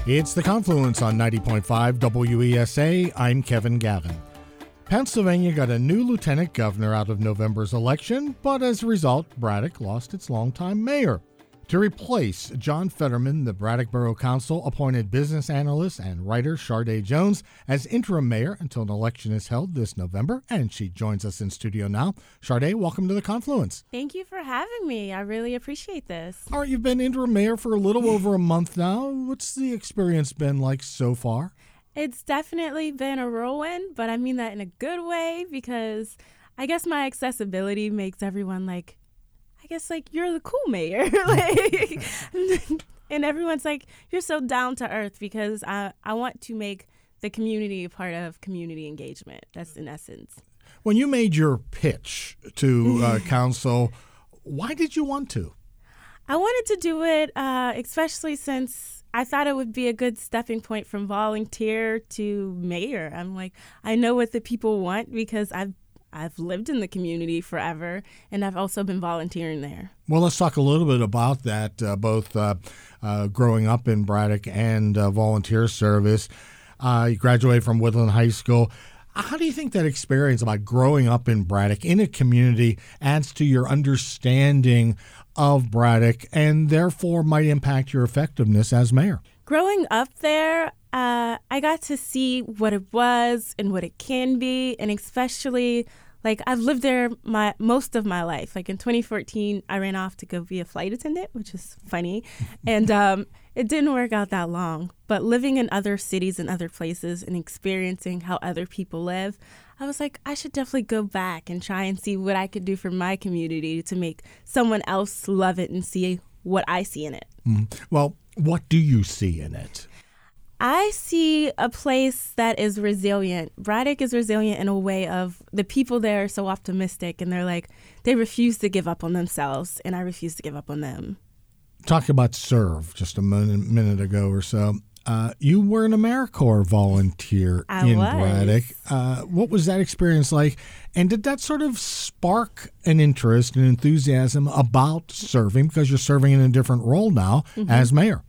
It's The Confluence on 90.5 WESA. I'm Kevin Gavin. Pennsylvania got a new lieutenant governor out of November's election, but as a result, Braddock lost its longtime mayor. To replace John Fetterman, the Braddock Borough Council appointed business analyst and writer Sharday Jones as interim mayor until an election is held this November, and she joins us in studio now. Sharday, welcome to The Confluence. Thank you for having me. I really appreciate this. All right, you've been interim mayor for a little over a month now. What's the experience been like so far? It's definitely been a whirlwind, but I mean that in a good way because I guess my accessibility makes everyone you're the cool mayor. And everyone's like, you're so down to earth because I want to make the community a part of community engagement. That's in essence. When you made your pitch to council, why did you want to? I wanted to do it, especially since I thought it would be a good stepping point from volunteer to mayor. I'm like, I know what the people want because I've lived in the community forever, and I've also been volunteering there. Well, let's talk a little bit about that, both growing up in Braddock and volunteer service. You graduated from Woodland High School. How do you think that experience about growing up in Braddock in a community adds to your understanding of Braddock and therefore might impact your effectiveness as mayor? Growing up there, I got to see what it was and what it can be, and especially I've lived there most of my life. Like in 2014, I ran off to go be a flight attendant, which is funny, and it didn't work out that long. But living in other cities and other places and experiencing how other people live, I was like, I should definitely go back and try and see what I could do for my community to make someone else love it and see what I see in it. Well, what do you see in it? I see a place that is resilient. Braddock is resilient in a way of the people there are so optimistic, and they refuse to give up on themselves, and I refuse to give up on them. Talking about serve just a minute ago or so. You were an AmeriCorps volunteer in Braddock. What was that experience like? And did that sort of spark an interest and enthusiasm about serving because you're serving in a different role now as mayor?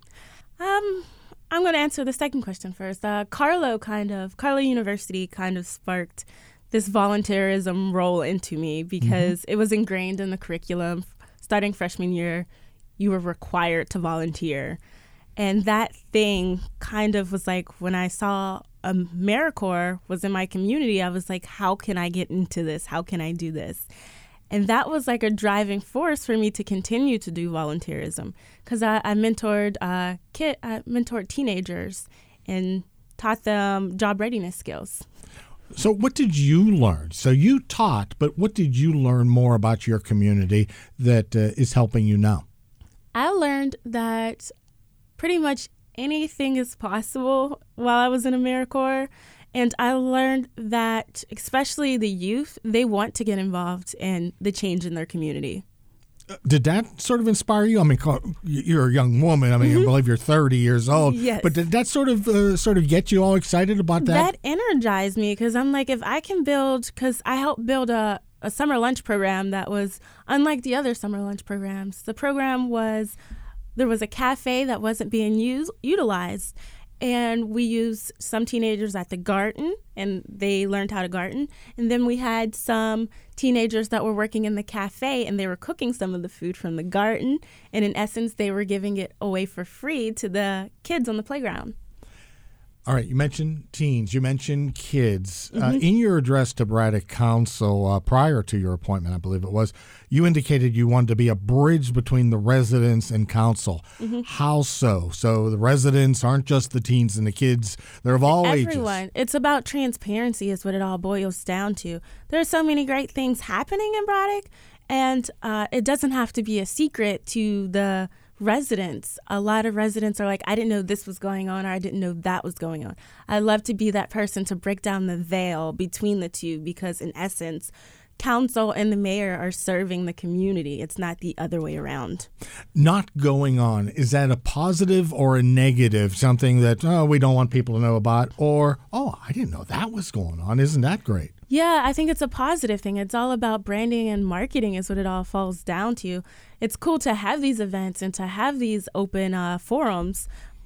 I'm going to answer the second question first. Carlow University kind of sparked this volunteerism role into me because it was ingrained in the curriculum. Starting freshman year, you were required to volunteer. And that thing kind of was like when I saw AmeriCorps was in my community, I was like, how can I get into this? How can I do this? And that was like a driving force for me to continue to do volunteerism because I mentored teenagers and taught them job readiness skills. So what did you learn? So you taught, but what did you learn more about your community that is helping you now? I learned that pretty much anything is possible while I was in AmeriCorps. And I learned that, especially the youth, they want to get involved in the change in their community. Did that sort of inspire you? I mean, you're a young woman. I mean, I believe you're 30 years old. Yes. But did that sort of get you all excited about that? That energized me because I'm like, if I can because I helped build a summer lunch program that was unlike the other summer lunch programs. The program there was a cafe that wasn't being utilized. And we used some teenagers at the garden, and they learned how to garden. And then we had some teenagers that were working in the cafe, and they were cooking some of the food from the garden. And in essence, they were giving it away for free to the kids on the playground. All right, you mentioned teens, you mentioned kids. In your address to Braddock Council prior to your appointment, I believe it was, you indicated you wanted to be a bridge between the residents and council. How so? So the residents aren't just the teens and the kids, they're of all ages. Everyone. It's about transparency is what it all boils down to. There are so many great things happening in Braddock, and it doesn't have to be a secret to the residents. A lot of residents are like, I didn't know this was going on, or I didn't know that was going on. I love to be that person to break down the veil between the two because in essence, council and the mayor are serving the community. It's not the other way around. Not going on, is that a positive or a negative? Something that, we don't want people to know about, or, I didn't know that was going on. Isn't that great? Yeah, I think it's a positive thing. It's all about branding and marketing is what it all falls down to. It's cool to have these events and to have these open forums,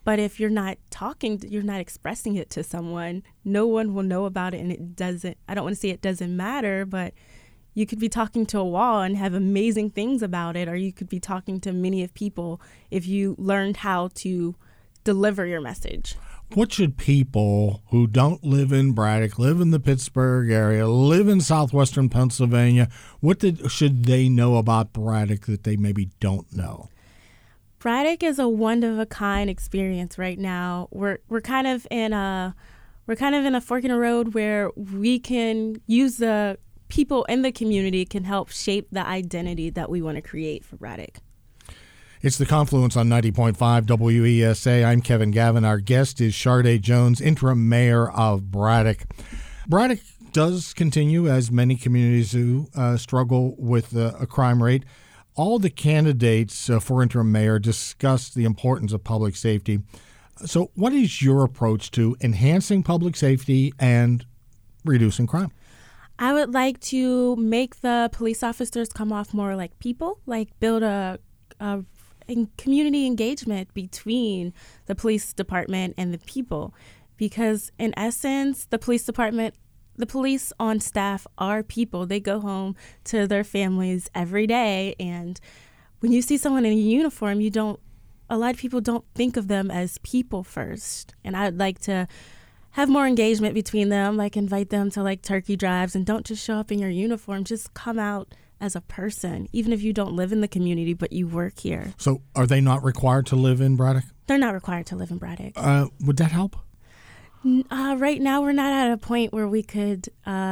But if you're not you're not expressing it to someone, no one will know about it. And I don't want to say it doesn't matter, but you could be talking to a wall and have amazing things about it, or you could be talking to many of people if you learned how to deliver your message. What should people who don't live in Braddock, live in the Pittsburgh area, live in southwestern Pennsylvania, should they know about Braddock that they maybe don't know? Braddock is a one-of-a-kind experience right now. We're kind of in a fork in the road where we can use the people in the community can help shape the identity that we want to create for Braddock. It's The Confluence on 90.5 WESA. I'm Kevin Gavin. Our guest is Sharday Jones, interim mayor of Braddock. Braddock does continue, as many communities do, struggle with a crime rate. All the candidates for interim mayor discussed the importance of public safety. So what is your approach to enhancing public safety and reducing crime? I would like to make the police officers come off more like people, like build a community engagement between the police department and the people. Because in essence, the police on staff are people. They go home to their families every day. And when you see someone in a uniform, a lot of people don't think of them as people first. And I'd like to have more engagement between them, like invite them to like turkey drives, and don't just show up in your uniform. Just come out as a person, even if you don't live in the community, but you work here. So are they not required to live in Braddock? They're not required to live in Braddock. Would that help? Right now, we're not at a point where we could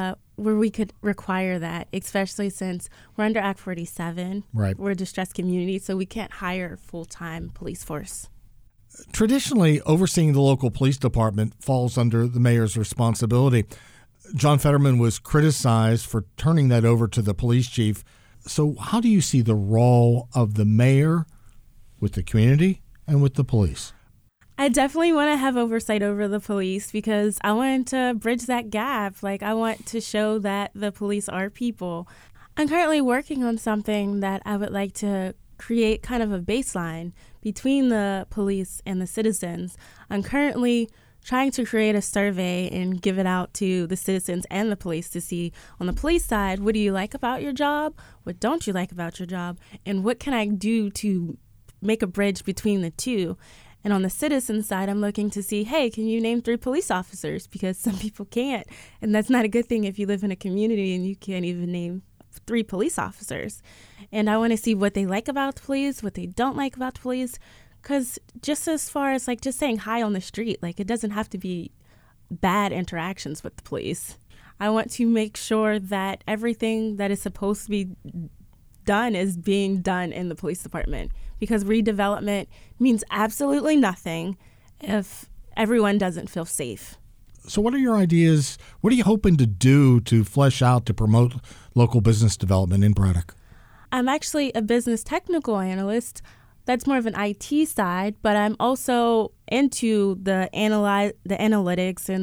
require that, especially since we're under Act 47. Right. We're a distressed community, so we can't hire a full-time police force. Traditionally, overseeing the local police department falls under the mayor's responsibility. John Fetterman was criticized for turning that over to the police chief. So how do you see the role of the mayor with the community and with the police? I definitely want to have oversight over the police because I want to bridge that gap. Like, I want to show that the police are people. I'm currently working on something that I would like to create kind of a baseline between the police and the citizens. I'm currently trying to create a survey and give it out to the citizens and the police to see on the police side, what do you like about your job? What don't you like about your job? And what can I do to make a bridge between the two? And on the citizen side, I'm looking to see, hey, can you name 3 police officers? Because some people can't. And that's not a good thing if you live in a community and you can't even name 3 police officers. And I want to see what they like about the police, what they don't like about the police. Because just as far as like just saying hi on the street, like it doesn't have to be bad interactions with the police. I want to make sure that everything that is supposed to be done is being done in the police department, because redevelopment means absolutely nothing if everyone doesn't feel safe. So what are your ideas? What are you hoping to do to flesh out, to promote local business development in Braddock? I'm actually a business technical analyst. That's more of an IT side, but I'm also into the analytics and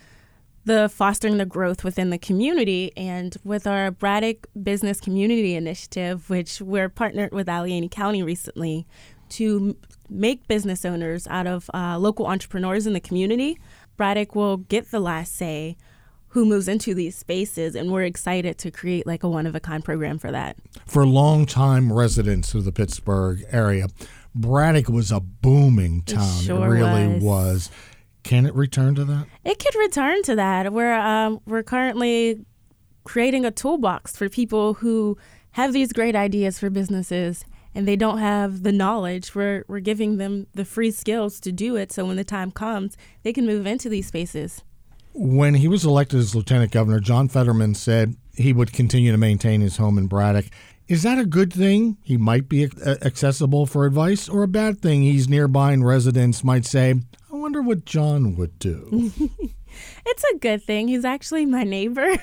the fostering the growth within the community. And with our Braddock Business Community Initiative, which we're partnered with Allegheny County recently to make business owners out of local entrepreneurs in the community, Braddock will get the last say who moves into these spaces, and we're excited to create like a one-of-a-kind program for that. For longtime residents of the Pittsburgh area, Braddock was a booming town. It sure really was. Can it return to that? It could return to that. We're currently creating a toolbox for people who have these great ideas for businesses and they don't have the knowledge. We're giving them the free skills to do it, so when the time comes, they can move into these spaces. When he was elected as lieutenant governor, John Fetterman said he would continue to maintain his home in Braddock. Is that a good thing? He might be accessible for advice, or a bad thing? He's nearby and residents might say, I wonder what John would do. It's a good thing. He's actually my neighbor.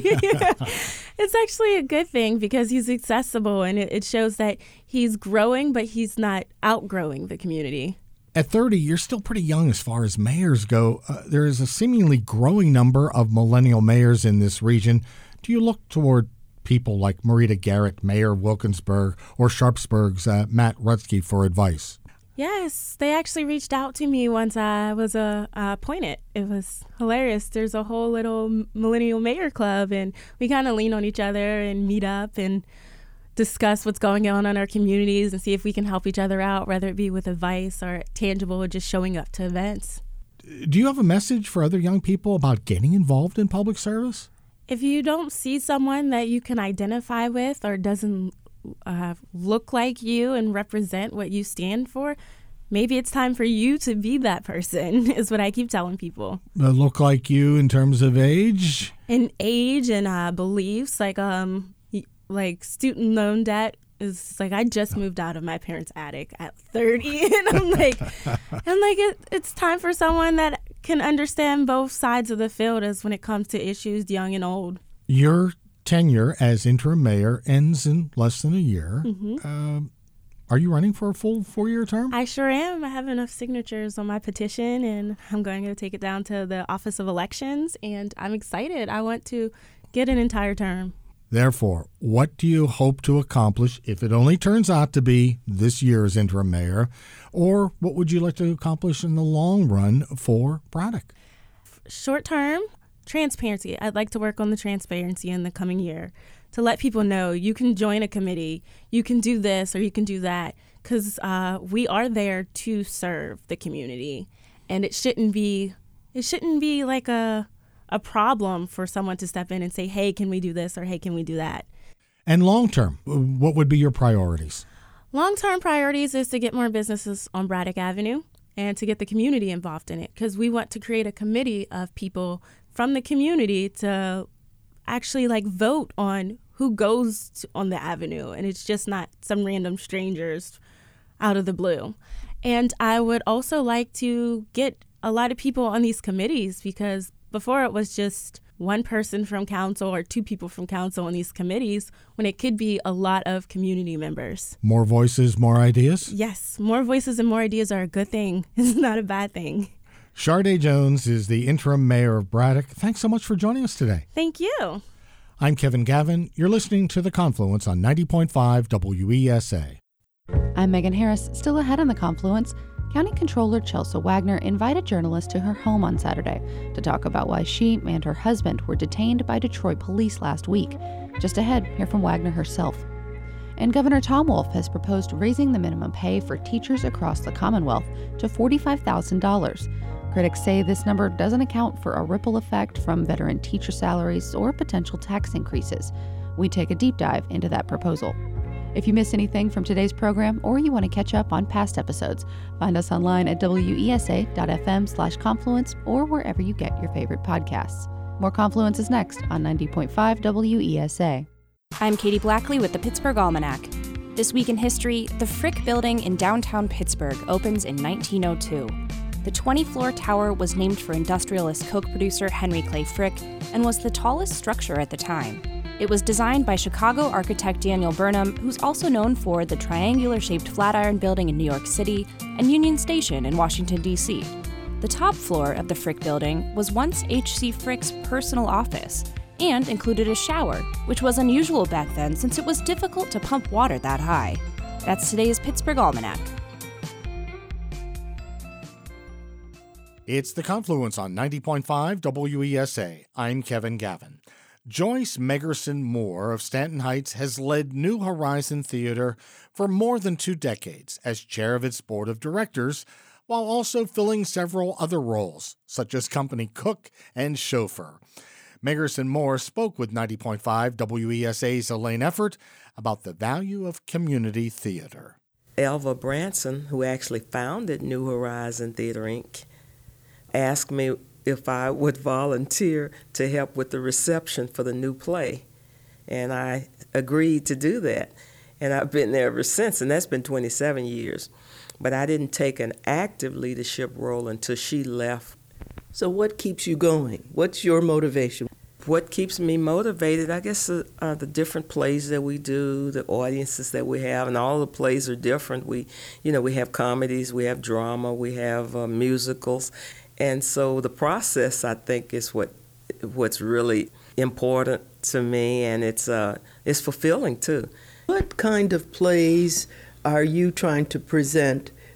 It's actually a good thing because he's accessible, and it shows that he's growing, but he's not outgrowing the community. At 30, you're still pretty young as far as mayors go. There is a seemingly growing number of millennial mayors in this region. Do you look toward people like Marita Garrett, mayor of Wilkinsburg, or Sharpsburg's Matt Rutsky for advice? Yes, they actually reached out to me once I was appointed. It was hilarious. There's a whole little Millennial Mayor Club, and we kind of lean on each other and meet up and discuss what's going on in our communities and see if we can help each other out, whether it be with advice or tangible or just showing up to events. Do you have a message for other young people about getting involved in public service? If you don't see someone that you can identify with or doesn't look like you and represent what you stand for, maybe it's time for you to be that person, is what I keep telling people. Look like you in terms of age? In age and beliefs, like student loan debt is like, I just moved out of my parents' attic at 30, and I'm like, it's time for someone that can understand both sides of the field as when it comes to issues young and old. Your tenure as interim mayor ends in less than a year. Mm-hmm. Are you running for a full 4-year term? I sure am. I have enough signatures on my petition, and I'm going to take it down to the Office of Elections, and I'm excited. I want to get an entire term. Therefore, what do you hope to accomplish if it only turns out to be this year's interim mayor? Or what would you like to accomplish in the long run for Braddock? Short term, transparency. I'd like to work on the transparency in the coming year to let people know you can join a committee, you can do this or you can do that, because we are there to serve the community, and it shouldn't be like a problem for someone to step in and say, hey, can we do this, or hey, can we do that? And long term, what would be your priorities? Long-term priorities is to get more businesses on Braddock Avenue and to get the community involved in it, because we want to create a committee of people from the community to actually vote on who goes on the avenue, and it's just not some random strangers out of the blue. And I would also like to get a lot of people on these committees, because before it was just one person from council or two people from council on these committees, when it could be a lot of community members. More voices, more ideas? Yes, more voices and more ideas are a good thing. It's not a bad thing. Sharday Jones is the interim mayor of Braddock. Thanks so much for joining us today. Thank you. I'm Kevin Gavin. You're listening to The Confluence on 90.5 WESA. I'm Megan Harris. Still ahead on The Confluence, County Controller Chelsea Wagner invited journalists to her home on Saturday to talk about why she and her husband were detained by Detroit police last week. Just ahead, hear from Wagner herself. And Governor Tom Wolf has proposed raising the minimum pay for teachers across the Commonwealth to $45,000. Critics say this number doesn't account for a ripple effect from veteran teacher salaries or potential tax increases. We take a deep dive into that proposal. If you missed anything from today's program or you want to catch up on past episodes, find us online at wesa.fm/confluence or wherever you get your favorite podcasts. More Confluence is next on 90.5 WESA. I'm Katie Blackley with the Pittsburgh Almanac. This week in history, the Frick Building in downtown Pittsburgh opens in 1902. The 20-floor tower was named for industrialist Coke producer Henry Clay Frick and was the tallest structure at the time. It was designed by Chicago architect Daniel Burnham, who's also known for the triangular-shaped Flatiron Building in New York City and Union Station in Washington, D.C. The top floor of the Frick Building was once H.C. Frick's personal office and included a shower, which was unusual back then since it was difficult to pump water that high. That's today's Pittsburgh Almanac. It's The Confluence on 90.5 WESA. I'm Kevin Gavin. Joyce Megerson Moore of Stanton Heights has led New Horizon Theater for more than 2 decades as chair of its board of directors, while also filling several other roles, such as company cook and chauffeur. Megerson Moore spoke with 90.5 WESA's Elaine Effort about the value of community theater. Elva Branson, who actually founded New Horizon Theater, Inc., asked me if I would volunteer to help with the reception for the new play. And I agreed to do that. And I've been there ever since, and that's been 27 years. But I didn't take an active leadership role until she left. So what keeps you going? What's your motivation? What keeps me motivated, I guess, are the different plays that we do, the audiences that we have, and all the plays are different. We have comedies, we have drama, we have musicals. And so the process, I think, is what's really important to me, and it's fulfilling too. What kind of plays are you trying to present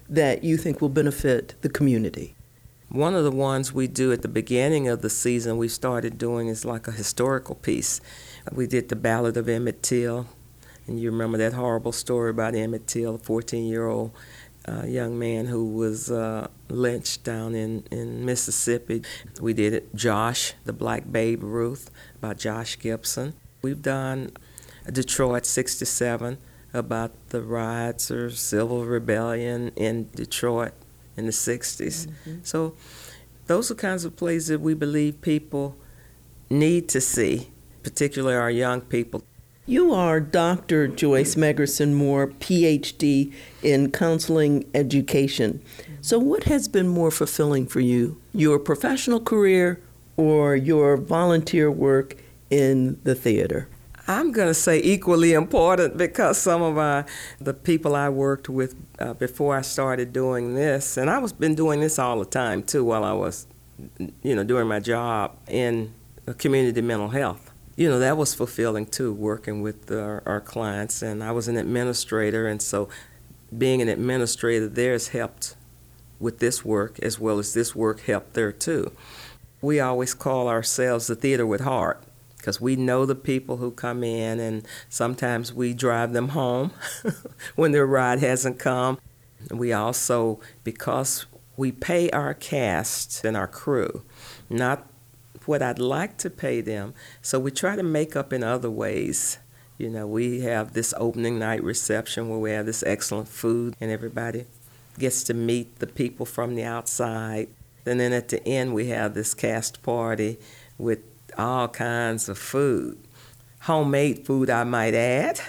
that you think will benefit the community? One of the ones we do at the beginning of the season we started doing is like a historical piece. We did the Ballad of Emmett Till, and you remember that horrible story about Emmett Till, a 14-year-old young man who was lynched down in Mississippi. We did it, Josh, the Black Babe Ruth, about Josh Gibson. We've done Detroit 67, about the riots or civil rebellion in Detroit in the 60s. Mm-hmm. So those are kinds of plays that we believe people need to see, particularly our young people. You are Dr. Joyce Megerson Moore, Ph.D. in counseling education. So what has been more fulfilling for you, your professional career or your volunteer work in the theater? I'm going to say equally important, because some of the people I worked with before I started doing this, and I was been doing this all the time too while I was, doing my job in community mental health. That was fulfilling too, working with our clients, and I was an administrator, and so being an administrator there has helped with this work as well as this work helped there too. We always call ourselves the theater with heart, because we know the people who come in, and sometimes we drive them home when their ride hasn't come. We also, because we pay our cast and our crew, not what I'd like to pay them, so we try to make up in other ways. We have this opening night reception where we have this excellent food, and everybody gets to meet the people from the outside. And then at the end, we have this cast party with all kinds of food. Homemade food, I might add.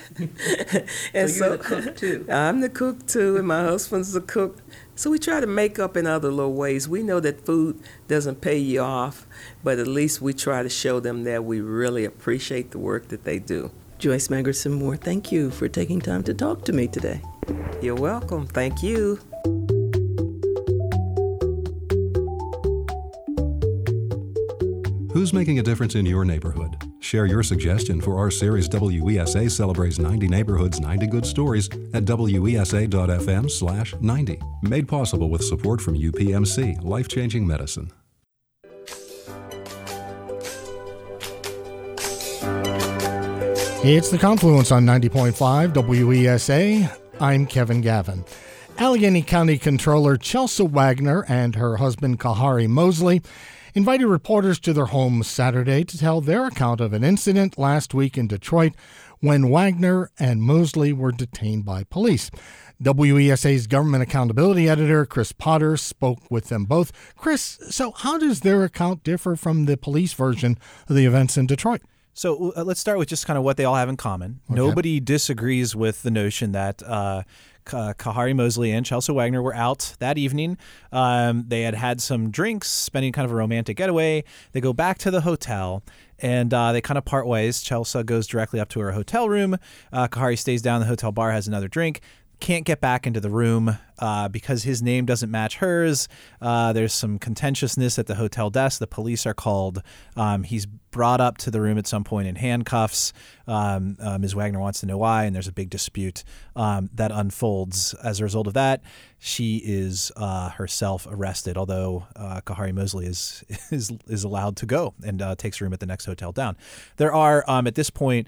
And so you're the cook, too. I'm the cook, too, and my husband's the cook. So we try to make up in other little ways. We know that food doesn't pay you off, but at least we try to show them that we really appreciate the work that they do. Joyce Megerson Moore, thank you for taking time to talk to me today. You're welcome. Thank you. Who's making a difference in your neighborhood? Share your suggestion for our series WESA celebrates 90 neighborhoods, 90 good stories at wesa.fm/90. Made possible with support from UPMC, Life-Changing Medicine. It's The Confluence on 90.5 WESA. I'm Kevin Gavin. Allegheny County Controller Chelsea Wagner and her husband Kahari Mosley invited reporters to their home Saturday to tell their account of an incident last week in Detroit when Wagner and Mosley were detained by police. WESA's government accountability editor, Chris Potter, spoke with them both. Chris, so how does their account differ from the police version of the events in Detroit? So let's start with just kind of what they all have in common. Okay. Nobody disagrees with the notion that Kahari Mosley and Chelsea Wagner were out that evening. They had some drinks, spending kind of a romantic getaway. They go back to the hotel, and they kind of part ways. Chelsea goes directly up to her hotel room. Kahari stays down in the hotel bar, has another drink. Can't get back into the room because his name doesn't match hers. There's some contentiousness at the hotel desk. The police are called. He's brought up to the room at some point in handcuffs. Ms. Wagner wants to know why, and there's a big dispute that unfolds. As a result of that, she is herself arrested, although Kahari Mosley is allowed to go and takes room at the next hotel down. There are, at this point,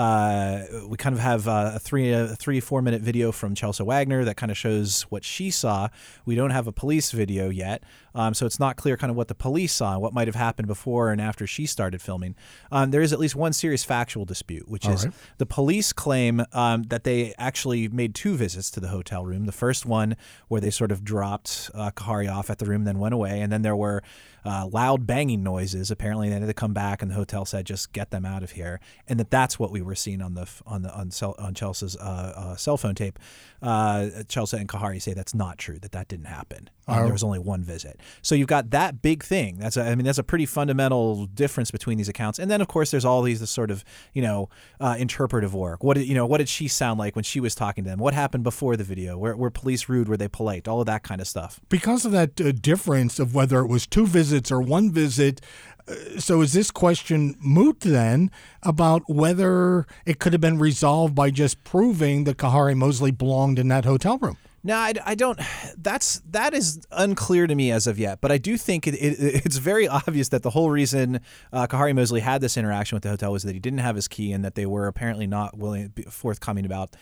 we kind of have a 3-4 minute video from Chelsea Wagner that kind of shows what she saw. We don't have a police video yet, so it's not clear kind of what the police saw, what might have happened before and after she started filming. There is at least one serious factual dispute, which is the police claim that they actually made 2 visits to the hotel room. The first one where they sort of dropped Kahari off at the room, then went away, and then there were loud banging noises. Apparently, they had to come back, and the hotel said, "Just get them out of here." And that's what we were seeing on Chelsea's cell phone tape. Chelsea and Kahari say that's not true. That didn't happen. There was only one visit. So you've got that big thing. That's a pretty fundamental difference between these accounts. And then of course there's all these sort of interpretive work. What did she sound like when she was talking to them? What happened before the video? Were police rude? Were they polite? All of that kind of stuff. Because of that difference of whether it was 2 visits or 1 visit. So is this question moot then about whether it could have been resolved by just proving that Kahari Mosley belonged in that hotel room? No, I don't. That is unclear to me as of yet. But I do think it's very obvious that the whole reason Kahari Mosley had this interaction with the hotel was that he didn't have his key, and that they were apparently not forthcoming about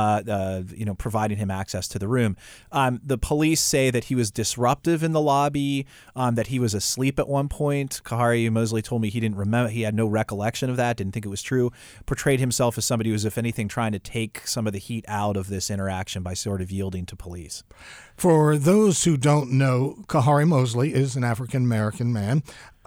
providing him access to the room. The police say that he was disruptive in the lobby, that he was asleep at one point. Kahari Mosley told me he didn't remember. He had no recollection of that. Didn't think it was true. Portrayed himself as somebody who was, if anything, trying to take some of the heat out of this interaction by sort of yielding to police. For those who don't know, Kahari Mosley is an African-American man.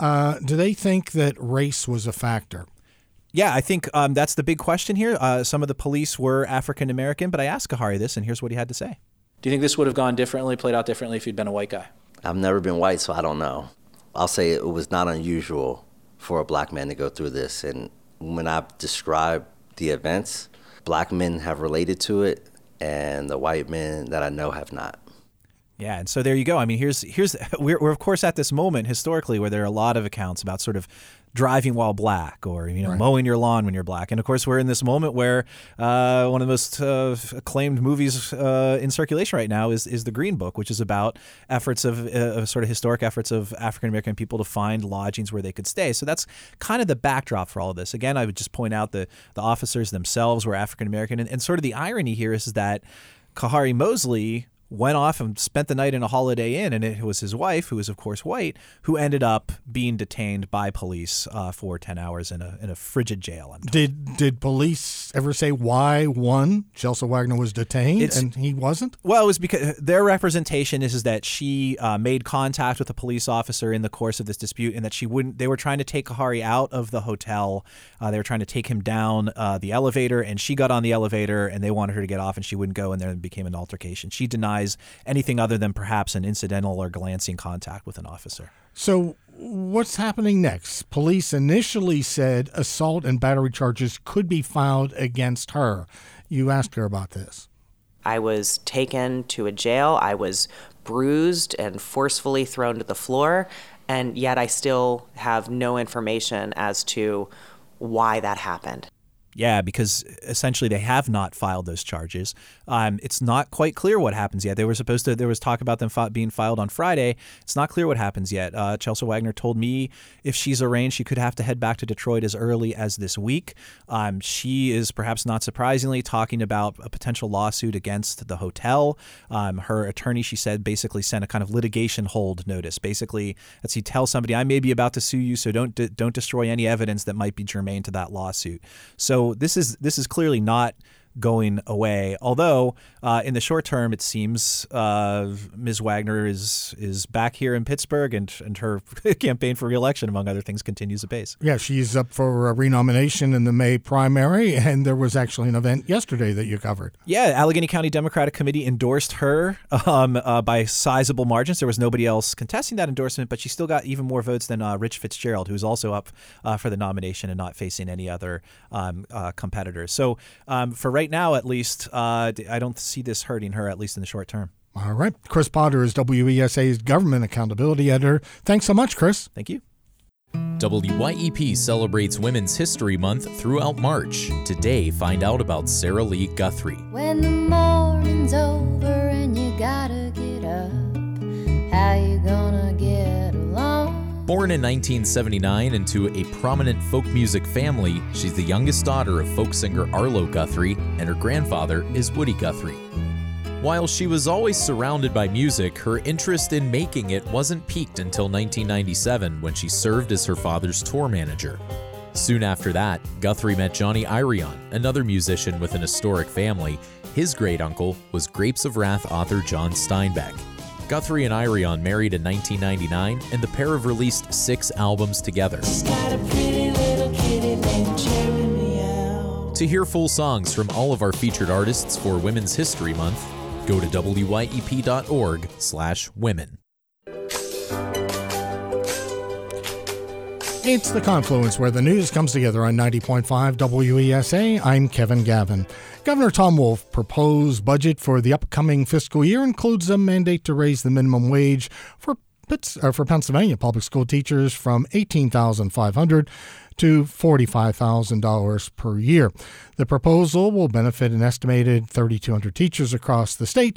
Do they think that race was a factor? Yeah, I think that's the big question here. Some of the police were African-American, but I asked Kahari this, and here's what he had to say. Do you think this would have gone differently, played out differently if you'd been a white guy? I've never been white, so I don't know. I'll say it was not unusual for a black man to go through this. And when I describe the events, black men have related to it, and the white men that I know have not. Yeah, and so there you go. I mean, we're of course at this moment historically where there are a lot of accounts about sort of driving while black, or right. Mowing your lawn when you're black. And of course, we're in this moment where one of the most acclaimed movies in circulation right now is The Green Book, which is about efforts of sort of historic efforts of African American people to find lodgings where they could stay. So that's kind of the backdrop for all of this. Again, I would just point out the officers themselves were African American, and sort of the irony here is that Kahari Mosley went off and spent the night in a Holiday Inn, and it was his wife, who was of course white, who ended up being detained by police for 10 hours in a frigid jail. Did police ever say why Chelsea Wagner was detained and he wasn't? Well, it was because their representation is that she made contact with a police officer in the course of this dispute, and that they were trying to take Kahari out of the hotel. They were trying to take him down the elevator, and she got on the elevator, and they wanted her to get off, and she wouldn't go, and there became an altercation. She denied anything other than perhaps an incidental or glancing contact with an officer. So what's happening next? Police initially said assault and battery charges could be filed against her. You asked her about this. I was taken to a jail. I was bruised and forcefully thrown to the floor, and yet I still have no information as to why that happened. Yeah, because essentially they have not filed those charges. It's not quite clear what happens yet. There was talk about them being filed on Friday. It's not clear what happens yet. Chelsea Wagner told me if she's arraigned, she could have to head back to Detroit as early as this week. She is, perhaps not surprisingly, talking about a potential lawsuit against the hotel. Her attorney, she said, basically sent a kind of litigation hold notice. Basically, as he tells somebody, I may be about to sue you, so don't destroy any evidence that might be germane to that lawsuit. So this is clearly not going away. Although in the short term, it seems Ms. Wagner is back here in Pittsburgh, and her campaign for re-election, among other things, continues apace. Yeah, she's up for a renomination in the May primary, and there was actually an event yesterday that you covered. Yeah, Allegheny County Democratic Committee endorsed her by sizable margins. There was nobody else contesting that endorsement, but she still got even more votes than Rich Fitzgerald, who's also up for the nomination and not facing any other competitors. So for right now, at least, I don't see this hurting her, at least in the short term. All right. Chris Potter is WESA's Government Accountability Editor. Thanks so much, Chris. Thank you. WYEP celebrates Women's History Month throughout March. Today, find out about Sarah Lee Guthrie. When the morning's over and you gotta get up, how you gonna get along? Born in 1979 into a prominent folk music family, she's the youngest daughter of folk singer Arlo Guthrie, and her grandfather is Woody Guthrie. While she was always surrounded by music, her interest in making it wasn't piqued until 1997 when she served as her father's tour manager. Soon after that, Guthrie met Johnny Irion, another musician with an historic family. His great uncle was Grapes of Wrath author John Steinbeck. Guthrie and Irion married in 1999, and the pair have released 6 albums together. To hear full songs from all of our featured artists for Women's History Month, go to wyep.org/women. It's The Confluence, where the news comes together on 90.5 WESA. I'm Kevin Gavin. Governor Tom Wolf proposed budget for the upcoming fiscal year includes a mandate to raise the minimum wage for Pennsylvania public school teachers from $18,500 to $45,000 per year. The proposal will benefit an estimated 3,200 teachers across the state,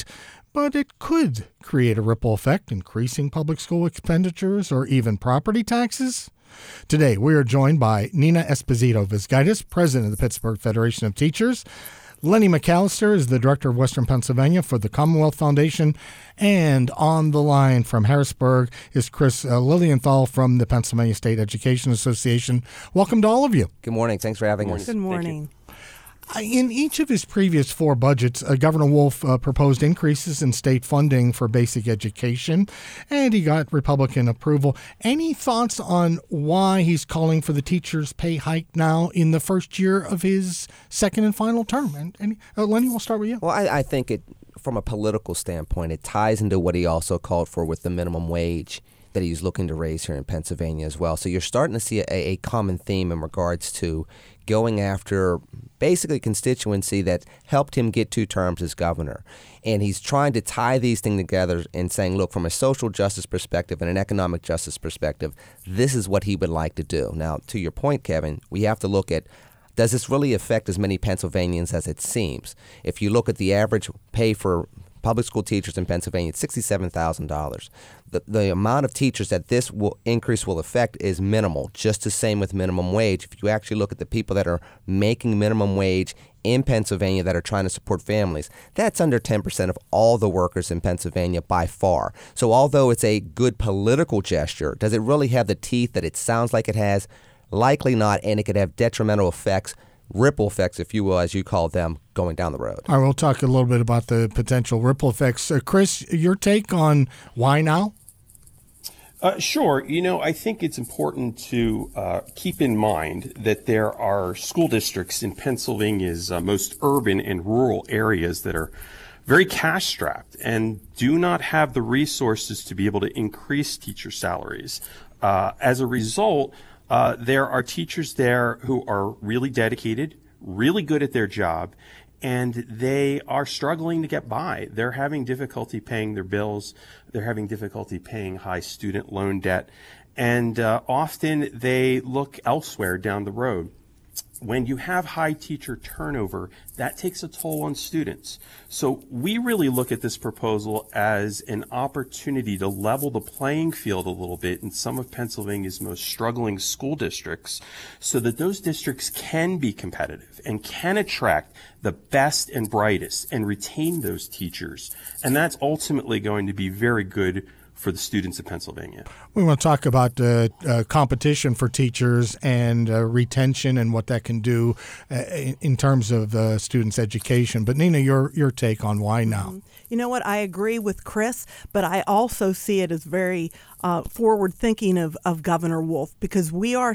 but it could create a ripple effect, increasing public school expenditures or even property taxes. Today, we are joined by Nina Esposito-Vizgaitis, president of the Pittsburgh Federation of Teachers. Lenny McAllister is the director of Western Pennsylvania for the Commonwealth Foundation. And on the line from Harrisburg is Chris Lilienthal from the Pennsylvania State Education Association. Welcome to all of you. Good morning. Thanks for having us. Good morning. In each of his previous 4 budgets, Governor Wolf proposed increases in state funding for basic education, and he got Republican approval. Any thoughts on why he's calling for the teachers' pay hike now in the first year of his second and final term? And Lenny, we'll start with you. Well, I think from a political standpoint, it ties into what he also called for with the minimum wage that he's looking to raise here in Pennsylvania as well. So you're starting to see a common theme in regards to going after basically constituency that helped him get 2 terms as governor. And he's trying to tie these things together and saying, look, from a social justice perspective and an economic justice perspective, this is what he would like to do. Now, to your point, Kevin, we have to look at, does this really affect as many Pennsylvanians as it seems? If you look at the average pay for public school teachers in Pennsylvania, it's $67,000. The amount of teachers that this increase will affect is minimal, just the same with minimum wage. If you actually look at the people that are making minimum wage in Pennsylvania that are trying to support families, that's under 10% of all the workers in Pennsylvania by far. So although it's a good political gesture, does it really have the teeth that it sounds like it has? Likely not, and it could have detrimental effects, ripple effects, if you will, as you call them, going down the road. I will talk a little bit about the potential ripple effects. Chris, your take on why now? Sure. I think it's important to keep in mind that there are school districts in Pennsylvania's most urban and rural areas that are very cash-strapped and do not have the resources to be able to increase teacher salaries. As a result, there are teachers there who are really dedicated, really good at their job, and they are struggling to get by. They're having difficulty paying their bills. They're having difficulty paying high student loan debt. And often they look elsewhere down the road. When you have high teacher turnover, that takes a toll on students. So we really look at this proposal as an opportunity to level the playing field a little bit in some of Pennsylvania's most struggling school districts so that those districts can be competitive and can attract the best and brightest and retain those teachers. And that's ultimately going to be very good for the students of Pennsylvania. We want to talk about competition for teachers and retention and what that can do in terms of students' education. But Nina, your take on why now? You know what? I agree with Chris, but I also see it as very forward thinking of Governor Wolf, because we're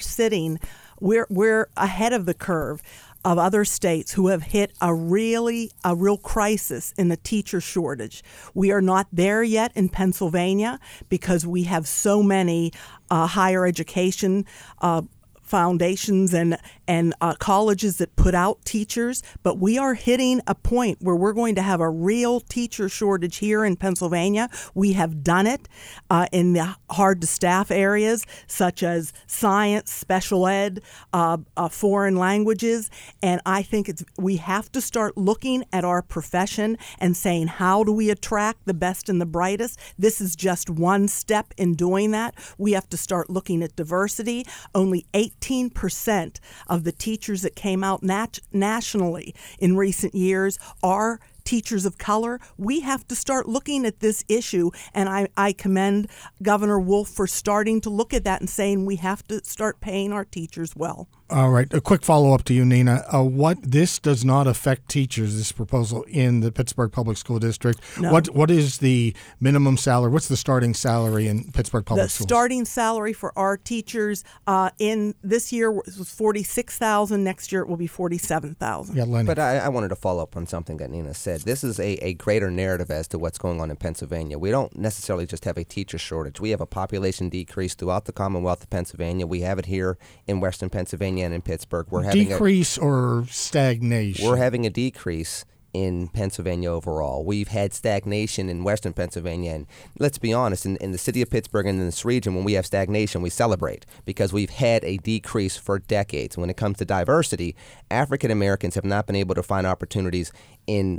ahead of the curve of other states who have hit a real crisis in the teacher shortage. We are not there yet in Pennsylvania because we have so many higher education foundations and colleges that put out teachers, but we are hitting a point where we're going to have a real teacher shortage here in Pennsylvania. We have done it in the hard-to-staff areas such as science, special ed, foreign languages, and I think we have to start looking at our profession and saying, how do we attract the best and the brightest? This is just one step in doing that. We have to start looking at diversity. Only 18% of the teachers that came out nationally in recent years are teachers of color. We have to start looking at this issue, and I commend Governor Wolf for starting to look at that and saying we have to start paying our teachers well. All right. A quick follow-up to you, Nina. This does not affect teachers, this proposal in the Pittsburgh Public School District. No. What is the minimum salary? What's the starting salary in Pittsburgh Public Schools? The starting salary for our teachers in this year was $46,000. Next year it will be $47,000. Yeah, Lenny. But I wanted to follow up on something that Nina said. This is a greater narrative as to what's going on in Pennsylvania. We don't necessarily just have a teacher shortage. We have a population decrease throughout the Commonwealth of Pennsylvania. We have it here in Western Pennsylvania and in Pittsburgh. We're having decrease or stagnation? We're having a decrease in Pennsylvania overall. We've had stagnation in Western Pennsylvania, and let's be honest, in the city of Pittsburgh and in this region, when we have stagnation, we celebrate because we've had a decrease for decades. When it comes to diversity, African Americans have not been able to find opportunities in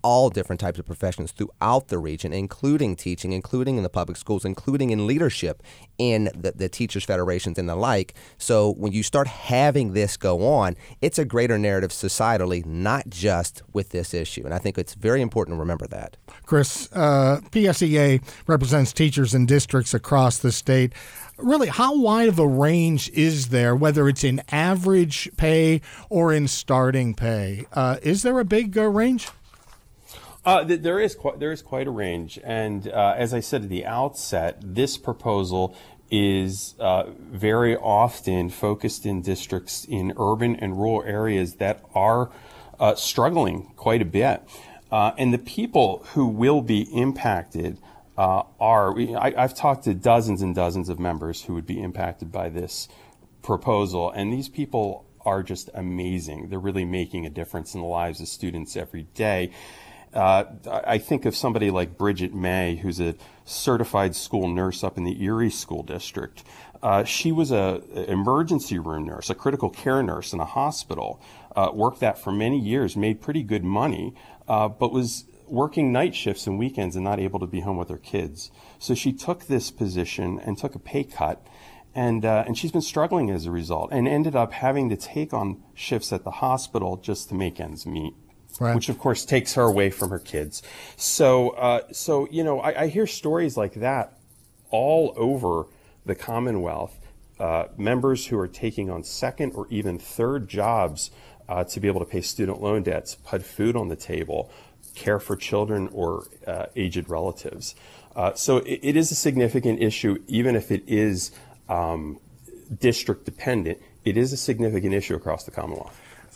all different types of professions throughout the region, including teaching, including in the public schools, including in leadership in the teachers' federations and the like. So when you start having this go on, it's a greater narrative societally, not just with this issue. And I think it's very important to remember that. Chris, PSEA represents teachers in districts across the state. Really, how wide of a range is there, whether it's in average pay or in starting pay? Is there a big range? There is quite a range, and as I said at the outset, this proposal is very often focused in districts in urban and rural areas that are struggling quite a bit, and the people who will be impacted I've talked to dozens and dozens of members who would be impacted by this proposal, and these people are just amazing. They're really making a difference in the lives of students every day. I think of somebody like Bridget May, who's a certified school nurse up in the Erie School District. She was an emergency room nurse, a critical care nurse in a hospital, worked that for many years, made pretty good money, but was working night shifts and weekends and not able to be home with her kids. So she took this position and took a pay cut, and she's been struggling as a result, and ended up having to take on shifts at the hospital just to make ends meet. Right. Which of course takes her away from her kids. So I hear stories like that all over the Commonwealth. Members who are taking on second or even third jobs to be able to pay student loan debts, put food on the table, care for children or aged relatives. So it is a significant issue, even if it is district dependent. It is a significant issue across the Commonwealth.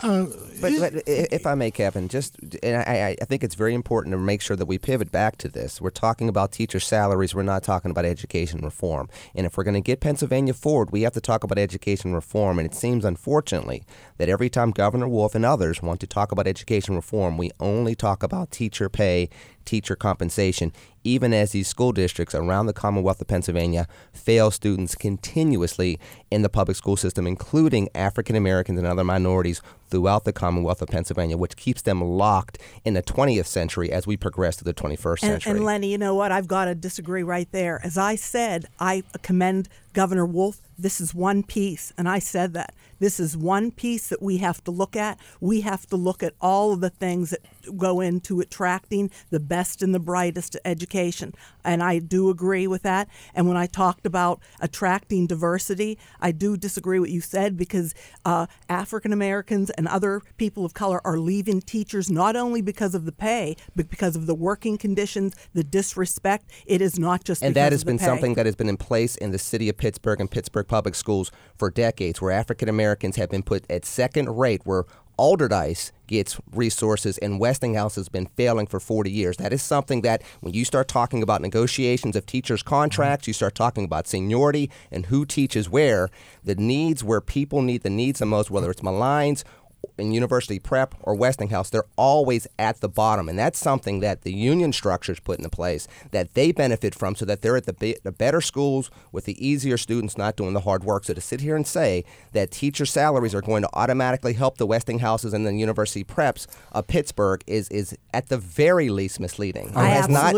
But if I may, Kevin, and I think it's very important to make sure that we pivot back to this. We're talking about teacher salaries. We're not talking about education reform. And if we're going to get Pennsylvania forward, we have to talk about education reform. And it seems, unfortunately, that every time Governor Wolf and others want to talk about education reform, we only talk about teacher pay, teacher compensation, even as these school districts around the Commonwealth of Pennsylvania fail students continuously in the public school system, including African Americans and other minorities throughout the Commonwealth of Pennsylvania, which keeps them locked in the 20th century as we progress to the 21st century. And Lenny, you know what? I've got to disagree right there. As I said, I commend Governor Wolf. This is one piece, and I said that. This is one piece that we have to look at. We have to look at all of the things that go into attracting the best and the brightest to education. And I do agree with that. And when I talked about attracting diversity, I do disagree with what you said, because African Americans and other people of color are leaving teachers not only because of the pay, but because of the working conditions, the disrespect. It is not just because of the pay. And that has been something that has been in place in the city of Pittsburgh and Pittsburgh public schools for decades, where African Americans have been put at second rate, where Alderdice gets resources and Westinghouse has been failing for 40 years. That is something that when you start talking about negotiations of teachers' contracts, you start talking about seniority and who teaches where, the needs where people need the needs the most, whether it's Malines in University Prep or Westinghouse, they're always at the bottom. And that's something that the union structures put into place that they benefit from, so that they're at the better schools with the easier students not doing the hard work. So to sit here and say that teacher salaries are going to automatically help the Westinghouses and the University Preps of Pittsburgh is at the very least misleading. The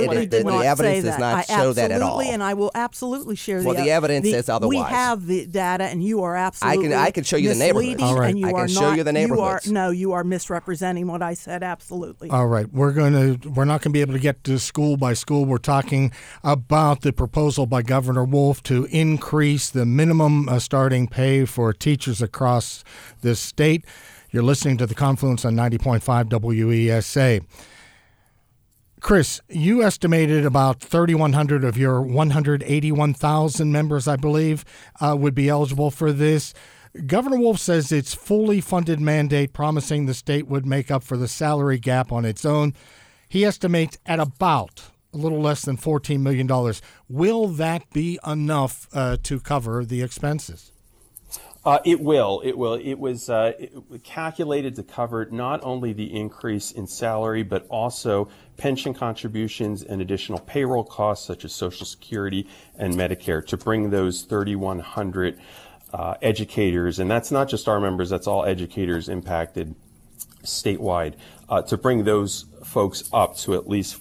evidence does not show that at all. And I will absolutely share the evidence says otherwise. We have the data, and you are absolutely I can show you the neighborhood. All right. I can show you the neighborhoods. You are misrepresenting what I said. Absolutely. All right, we're not going to be able to get to school by school. We're talking about the proposal by Governor Wolf to increase the minimum starting pay for teachers across the state. You're listening to The Confluence on 90.5 WESA. Chris, you estimated about 3,100 of your 181,000 members, I believe, would be eligible for this. Governor Wolf says it's fully funded mandate, promising the state would make up for the salary gap on its own. He estimates at about a little less than $14 million. Will that be enough to cover the expenses? It will. It was calculated to cover not only the increase in salary, but also pension contributions and additional payroll costs such as Social Security and Medicare to bring those 3,100 educators, and that's not just our members, that's all educators impacted statewide to bring those folks up to at least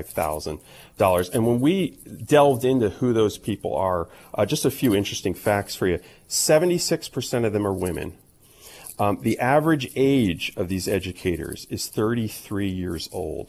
$45,000. And when we delved into who those people are, just a few interesting facts for you. 76% of them are women. The average age of these educators is 33 years old.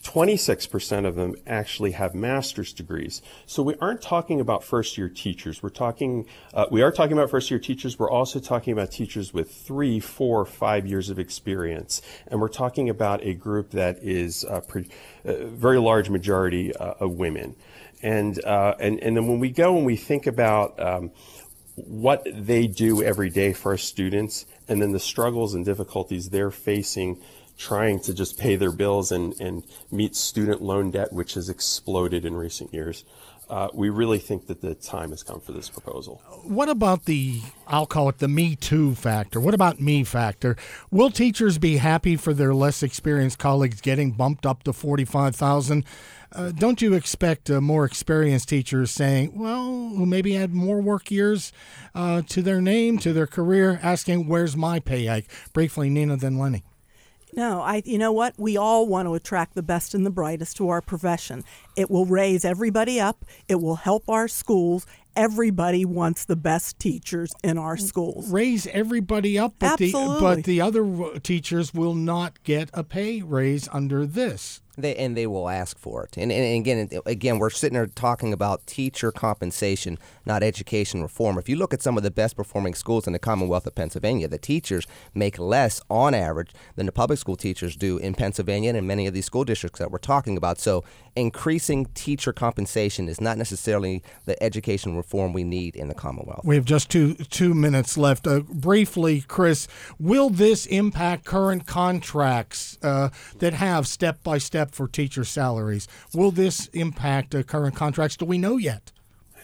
26% of them actually have master's degrees. So we aren't talking about first-year teachers. We are talking about first-year teachers. We're also talking about teachers with 3, 4, 5 years of experience. And we're talking about a group that is a very large majority of women. And then when we go and we think about what they do every day for our students, and then the struggles and difficulties they're facing trying to just pay their bills and meet student loan debt, which has exploded in recent years. We really think that the time has come for this proposal. What about I'll call it the Me Too factor? What about me factor? Will teachers be happy for their less experienced colleagues getting bumped up to $45,000? Don't you expect more experienced teachers saying, who maybe had more work years to their name, to their career, asking, where's my pay hike? Briefly, Nina, then Lenny. No, you know what? We all want to attract the best and the brightest to our profession. It will raise everybody up. It will help our schools. Everybody wants the best teachers in our schools. Raise everybody up, but the other teachers will not get a pay raise under this. They will ask for it. And again, we're sitting there talking about teacher compensation, not education reform. If you look at some of the best performing schools in the Commonwealth of Pennsylvania, the teachers make less on average than the public school teachers do in Pennsylvania and in many of these school districts that we're talking about. So increasing teacher compensation is not necessarily the education reform we need in the Commonwealth. We have just two minutes left. Briefly, Chris, will this impact current contracts that have step-by-step for teacher salaries? Will this impact current contracts? Do we know yet?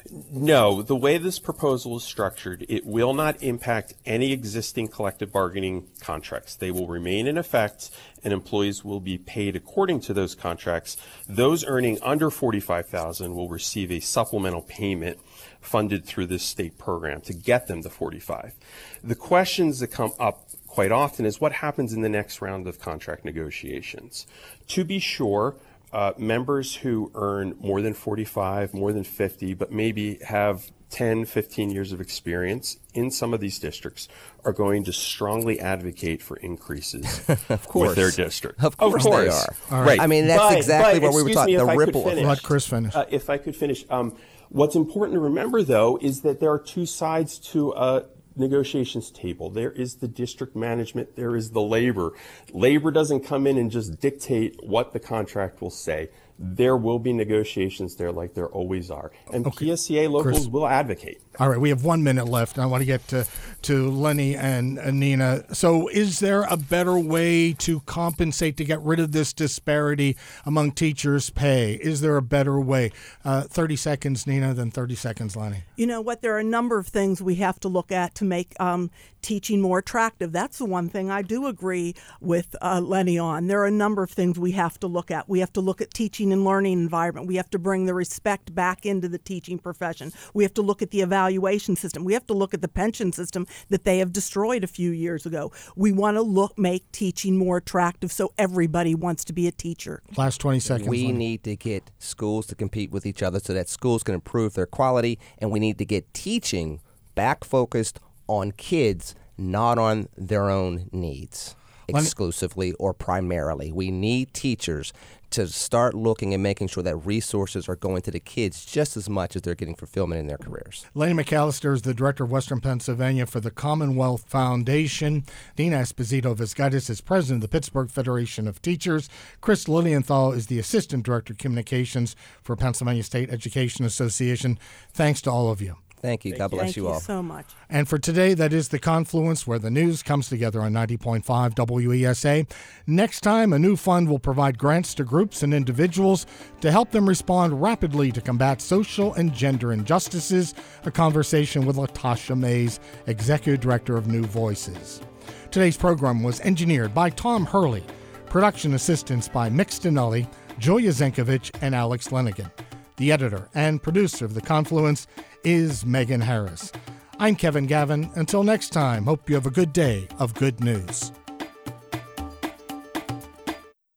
No, the way this proposal is structured, it will not impact any existing collective bargaining contracts. They will remain in effect, and employees will be paid according to those contracts. Those earning under $45,000 will receive a supplemental payment funded through this state program to get them to $45,000. The questions that come up quite often is what happens in the next round of contract negotiations. To be sure, members who earn more than 45, more than 50, but maybe have 10, 15 years of experience in some of these districts are going to strongly advocate for increases with their district. Of course they are. All right. I mean, that's exactly what we were talking about, the ripple effect. Let Chris finish. If I could finish. What's important to remember, though, is that there are two sides to a negotiations table. There is the district management, there is the labor. Labor doesn't come in and just dictate what the contract will say. There will be negotiations there like there always are. And PSEA locals Chris, will advocate. All right, we have 1 minute left. I want to get to Lenny and Nina. So is there a better way to compensate, to get rid of this disparity among teachers' pay? Is there a better way? 30 seconds, Nina, then 30 seconds, Lenny. You know what? There are a number of things we have to look at to make teaching more attractive. That's the one thing I do agree with Lenny on. There are a number of things we have to look at. We have to look at teaching and learning environment. We have to bring the respect back into the teaching profession. We have to look at the evaluation system. We have to look at the pension system that they have destroyed a few years ago. We want to make teaching more attractive so everybody wants to be a teacher. Last 20 seconds. We need to get schools to compete with each other so that schools can improve their quality, and we need to get teaching back focused on kids, not on their own needs exclusively or primarily. We need teachers to start looking and making sure that resources are going to the kids just as much as they're getting fulfillment in their careers. Lenny McAllister is the director of Western Pennsylvania for the Commonwealth Foundation. Nina Esposito-Vizgaitis is president of the Pittsburgh Federation of Teachers. Chris Lilienthal is the assistant director of communications for Pennsylvania State Education Association. Thanks to all of you. Thank you. God bless you all. Thank you so much. And for today, that is The Confluence, where the news comes together on 90.5 WESA. Next time, a new fund will provide grants to groups and individuals to help them respond rapidly to combat social and gender injustices. A conversation with Latasha Mays, Executive Director of New Voices. Today's program was engineered by Tom Hurley. Production assistance by Mick Stinelli, Julia Zenkovich, and Alex Lenigan. The editor and producer of The Confluence is Megan Harris. I'm Kevin Gavin. Until next time, hope you have a good day of good news.